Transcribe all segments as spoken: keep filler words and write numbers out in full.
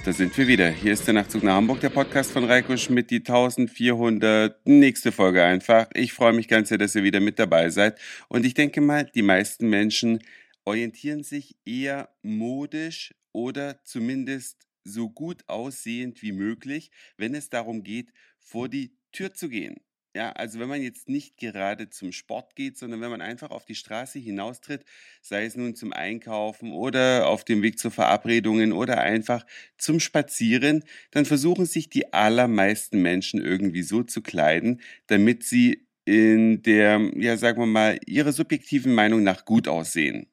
Da sind wir wieder. Hier ist der Nachtzug nach Hamburg, der Podcast von Reiko Schmidt, die vierzehnhundert. Nächste Folge einfach. Ich freue mich ganz sehr, dass ihr wieder mit dabei seid. Und ich denke mal, die meisten Menschen orientieren sich eher modisch oder zumindest so gut aussehend wie möglich, wenn es darum geht, vor die Tür zu gehen. Ja, also wenn man jetzt nicht gerade zum Sport geht, sondern wenn man einfach auf die Straße hinaustritt, sei es nun zum Einkaufen oder auf dem Weg zu Verabredungen oder einfach zum Spazieren, dann versuchen sich die allermeisten Menschen irgendwie so zu kleiden, damit sie in der, ja, sagen wir mal, ihrer subjektiven Meinung nach gut aussehen.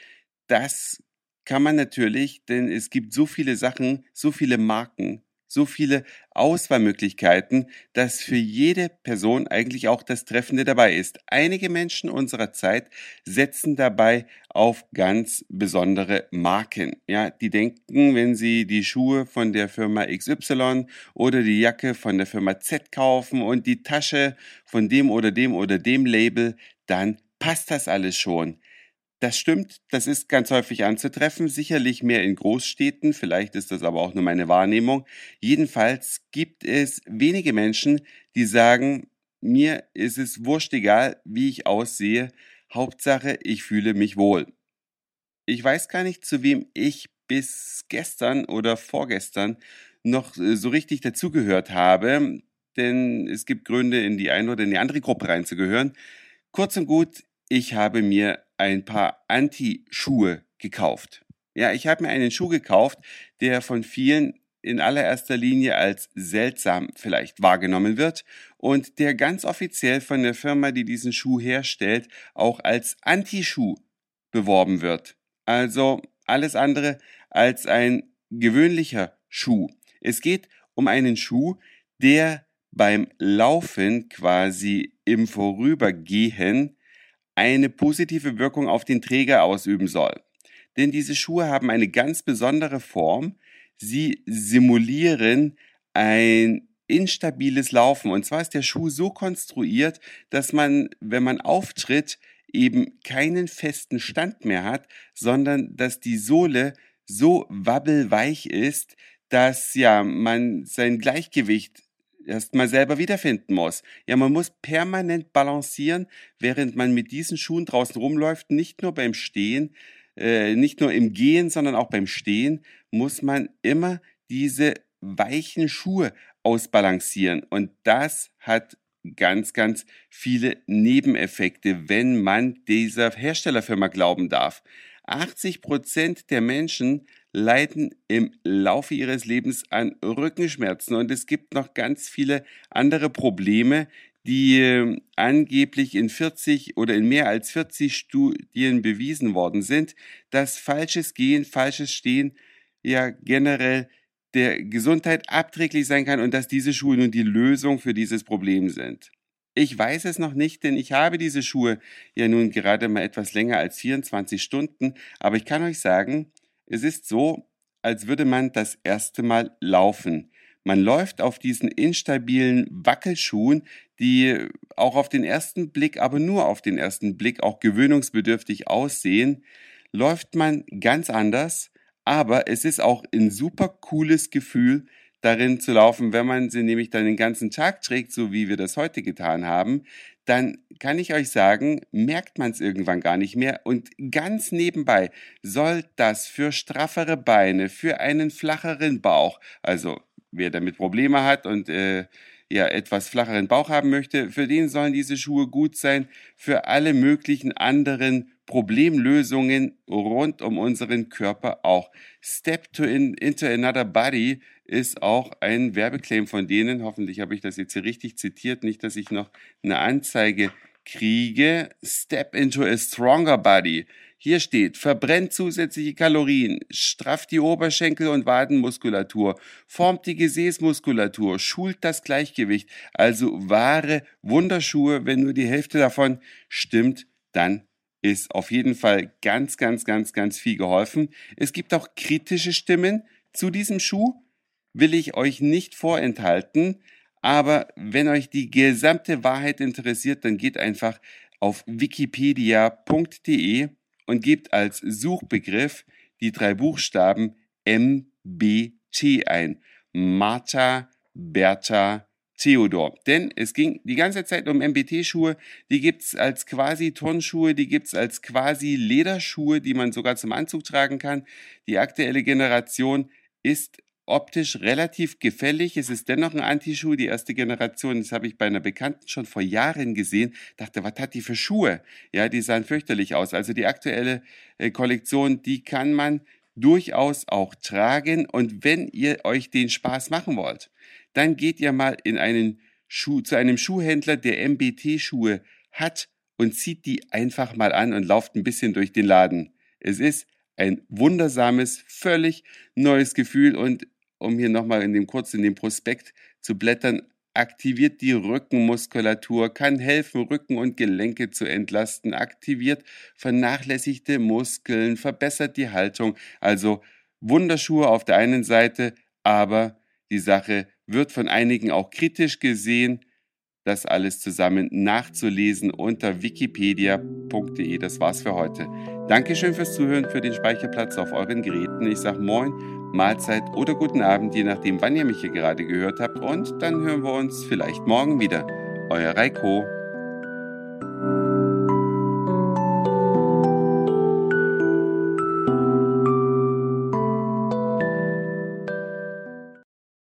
Das kann man natürlich, denn es gibt so viele Sachen, so viele Marken, so viele Auswahlmöglichkeiten, dass für jede Person eigentlich auch das Treffende dabei ist. Einige Menschen unserer Zeit setzen dabei auf ganz besondere Marken. Ja, die denken, wenn sie die Schuhe von der Firma X Y oder die Jacke von der Firma Z kaufen und die Tasche von dem oder dem oder dem Label, dann passt das alles schon. Das stimmt, das ist ganz häufig anzutreffen, sicherlich mehr in Großstädten, vielleicht ist das aber auch nur meine Wahrnehmung. Jedenfalls gibt es wenige Menschen, die sagen, mir ist es wurscht egal, wie ich aussehe, Hauptsache, ich fühle mich wohl. Ich weiß gar nicht, zu wem ich bis gestern oder vorgestern noch äh, so richtig dazugehört habe, denn es gibt Gründe, in die eine oder in die andere Gruppe reinzugehören. Kurz und gut, ich habe mir ein paar Anti-Schuhe gekauft. Ja, ich habe mir einen Schuh gekauft, der von vielen in allererster Linie als seltsam vielleicht wahrgenommen wird und der ganz offiziell von der Firma, die diesen Schuh herstellt, auch als Anti-Schuh beworben wird. Also alles andere als ein gewöhnlicher Schuh. Es geht um einen Schuh, der beim Laufen quasi im Vorübergehen eine positive Wirkung auf den Träger ausüben soll. Denn diese Schuhe haben eine ganz besondere Form. Sie simulieren ein instabiles Laufen. Und zwar ist der Schuh so konstruiert, dass man, wenn man auftritt, eben keinen festen Stand mehr hat, sondern dass die Sohle so wabbelweich ist, dass ja man sein Gleichgewicht erstmal selber wiederfinden muss. Ja, man muss permanent balancieren, während man mit diesen Schuhen draußen rumläuft, nicht nur beim Stehen, äh, nicht nur im Gehen, sondern auch beim Stehen, muss man immer diese weichen Schuhe ausbalancieren. Und das hat ganz, ganz viele Nebeneffekte, wenn man dieser Herstellerfirma glauben darf. achtzig Prozent der Menschen leiden im Laufe ihres Lebens an Rückenschmerzen und es gibt noch ganz viele andere Probleme, die äh, angeblich in vierzig oder in mehr als vierzig Studien bewiesen worden sind, dass falsches Gehen, falsches Stehen ja generell der Gesundheit abträglich sein kann und dass diese Schuhe nun die Lösung für dieses Problem sind. Ich weiß es noch nicht, denn ich habe diese Schuhe ja nun gerade mal etwas länger als vierundzwanzig Stunden, aber ich kann euch sagen, es ist so, als würde man das erste Mal laufen. Man läuft auf diesen instabilen Wackelschuhen, die auch auf den ersten Blick, aber nur auf den ersten Blick auch gewöhnungsbedürftig aussehen, läuft man ganz anders, aber es ist auch ein super cooles Gefühl, darin zu laufen, wenn man sie nämlich dann den ganzen Tag trägt, so wie wir das heute getan haben, dann kann ich euch sagen, merkt man es irgendwann gar nicht mehr und ganz nebenbei soll das für straffere Beine, für einen flacheren Bauch, also wer damit Probleme hat und äh, ja etwas flacheren Bauch haben möchte, für den sollen diese Schuhe gut sein, für alle möglichen anderen Problemlösungen rund um unseren Körper auch. Step to in, into another body ist auch ein Werbeclaim von denen. Hoffentlich habe ich das jetzt hier richtig zitiert, nicht, dass ich noch eine Anzeige kriege. Step into a stronger body. Hier steht, verbrennt zusätzliche Kalorien, strafft die Oberschenkel- und Wadenmuskulatur, formt die Gesäßmuskulatur, schult das Gleichgewicht. Also wahre Wunderschuhe, wenn nur die Hälfte davon stimmt, dann ist auf jeden Fall ganz, ganz, ganz, ganz viel geholfen. Es gibt auch kritische Stimmen zu diesem Schuh, will ich euch nicht vorenthalten, aber wenn euch die gesamte Wahrheit interessiert, dann geht einfach auf wikipedia punkt de und gebt als Suchbegriff die drei Buchstaben M B T ein. Martha, Bertha, Theodor. Denn es ging die ganze Zeit um M B T-Schuhe, die gibt's als quasi Turnschuhe, die gibt's als quasi Lederschuhe, die man sogar zum Anzug tragen kann. Die aktuelle Generation ist optisch relativ gefällig. Es ist dennoch ein Antischuh. Die erste Generation, das habe ich bei einer Bekannten schon vor Jahren gesehen, dachte, was hat die für Schuhe? Ja, die sahen fürchterlich aus. Also die aktuelle äh, Kollektion, die kann man durchaus auch tragen. Und wenn ihr euch den Spaß machen wollt, dann geht ihr mal in einen Schuh, zu einem Schuhhändler, der M B T-Schuhe hat und zieht die einfach mal an und lauft ein bisschen durch den Laden. Es ist ein wundersames, völlig neues Gefühl und um hier nochmal in dem kurz in dem Prospekt zu blättern, aktiviert die Rückenmuskulatur, kann helfen, Rücken und Gelenke zu entlasten, aktiviert vernachlässigte Muskeln, verbessert die Haltung. Also Wunderschuhe auf der einen Seite, aber die Sache wird von einigen auch kritisch gesehen. Das alles zusammen nachzulesen unter wikipedia punkt de. Das war's für heute. Dankeschön fürs Zuhören, für den Speicherplatz auf euren Geräten. Ich sag Moin, Mahlzeit oder guten Abend, je nachdem, wann ihr mich hier gerade gehört habt. Und dann hören wir uns vielleicht morgen wieder. Euer Reiko.